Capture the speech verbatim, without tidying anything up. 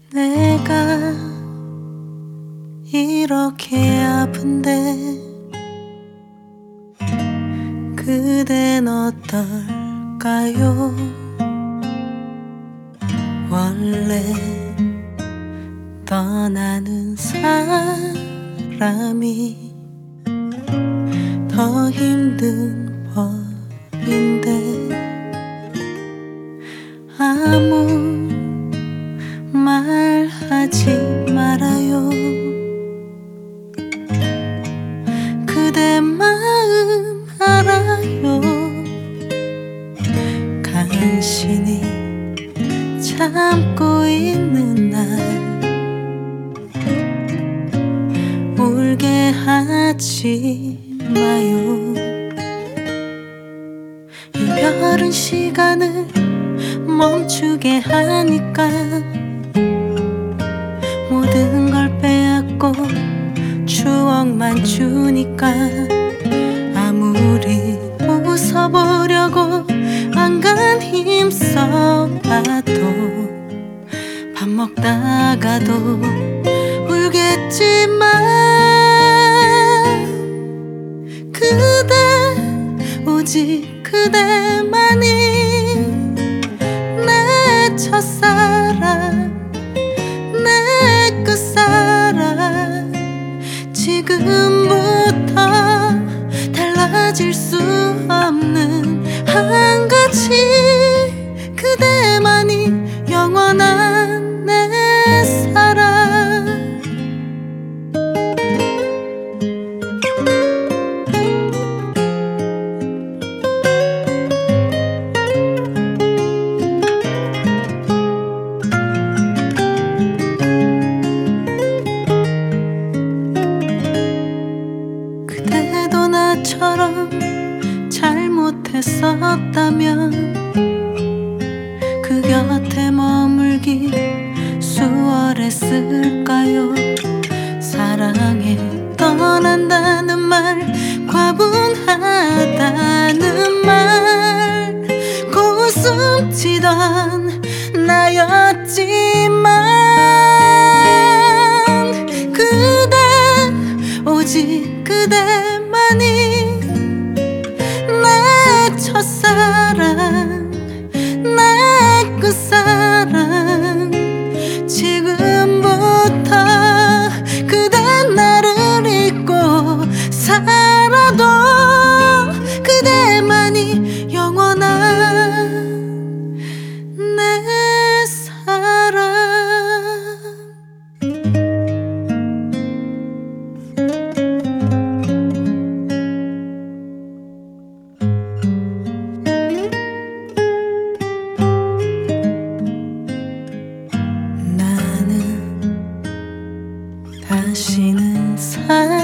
내가 이렇게 아픈데 그댄 어떨까요? 원래 떠나는 사람이 더 힘든 법인데 아무 말 하지 말아요. 그대 마음 알아요. 간신히 참고 있는 날 울게 하지 마요. 이별은 시간을 멈추게 하니까 모든 걸 빼앗고 추억만 주니까 아무리 웃어보려고 안간 힘써봐도 밥 먹다가도 울겠지만 그대 오직 그대만이 내 첫사랑 내 끝사랑 지금부터 달라질 수 없는 한 가지 그대만이 영원한 내 사랑. 그대도 나처럼 잘못했었다면 그 곁에 머물기 수월했을까요? 사랑해 떠난다는 말 과분하다는 말 고웃음 치던 나였지만 그대 오직 그대만이 내 첫사랑 내 끝사랑 지금부터 그대 나를 잊고 살아도 그대만이 영원한 내 사랑. 다시는 살